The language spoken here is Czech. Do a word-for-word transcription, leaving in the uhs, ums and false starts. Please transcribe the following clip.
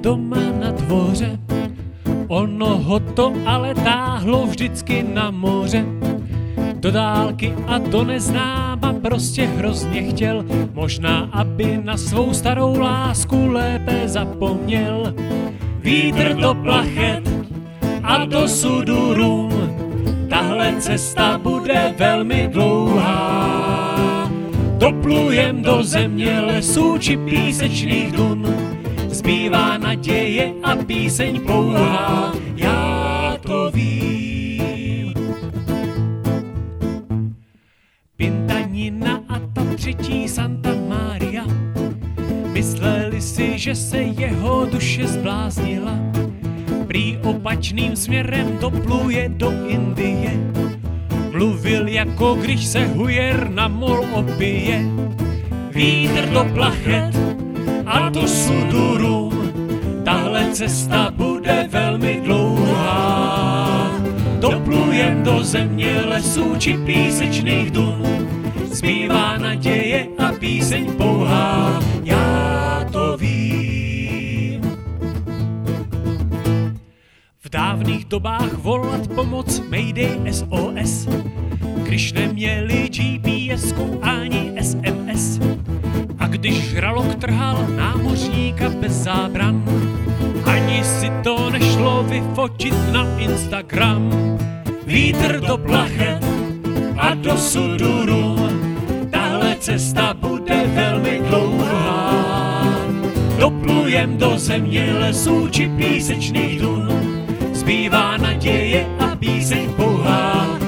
doma na dvoře, ono ho to ale táhlo vždycky na moře. Do dálky a do neznáma prostě hrozně chtěl, možná aby na svou starou lásku lépe zapomněl. Vítr do plachet a do sudurům, tahle cesta bude velmi dlouhá. Doplujem do země, lesů či písečných dun, zbývá naděje a píseň pouhá, já to vím. Pintanina a ta třetí Santa Maria mysleli si, že se jeho duše zbláznila. Prý opačným směrem dopluje do Indie, mluvil jako když se hujer na mol opije. Vítr do plachet a do sudurům, tahle cesta bude velmi dlouhá. Doplujem do země, lesů či písečných dun, zbývá naděje a píseň pouhá, já to vím. V dávných dobách volat pomoc Mayday S O S, když neměli G P S ku ani S M S. A když žralok trhal námořníka bez zábran, ani si to nešlo vyfotit na Instagram. Vítr do plachet a do sudurům, tahle cesta bude velmi dlouhá. Doplujem do země, lesů či písečných dun, zbývá naděje a píseň pouhá.